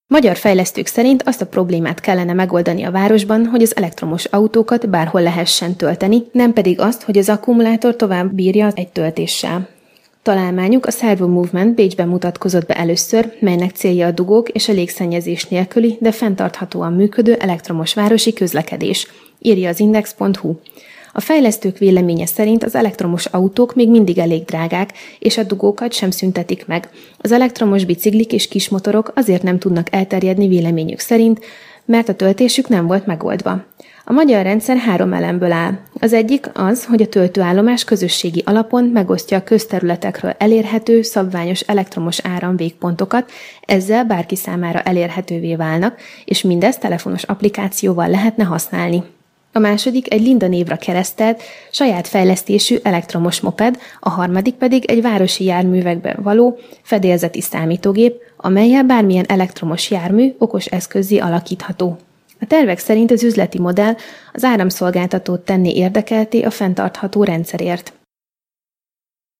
Magyar fejlesztők szerint azt a problémát kellene megoldani a városban, hogy az elektromos autókat bárhol lehessen tölteni, nem pedig azt, hogy az akkumulátor tovább bírja egy töltéssel. Találmányuk a Servo Movement Bécsben mutatkozott be először, melynek célja a dugók és a légszennyezés nélküli, de fenntarthatóan működő elektromos városi közlekedés, írja az Index.hu. A fejlesztők véleménye szerint az elektromos autók még mindig elég drágák, és a dugókat sem szüntetik meg. Az elektromos biciklik és kismotorok azért nem tudnak elterjedni véleményük szerint, mert a töltésük nem volt megoldva. A magyar rendszer 3 elemből áll. Az egyik az, hogy a töltőállomás közösségi alapon megosztja a közterületekről elérhető, szabványos elektromos áram végpontokat, ezzel bárki számára elérhetővé válnak, és mindezt telefonos applikációval lehetne használni. A második egy Linda névre keresztelt, saját fejlesztésű elektromos moped, a harmadik pedig egy városi járművekben való fedélzeti számítógép, amellyel bármilyen elektromos jármű okos eszközzé alakítható. A tervek szerint az üzleti modell az áramszolgáltatót tenné érdekeltté a fenntartható rendszerért.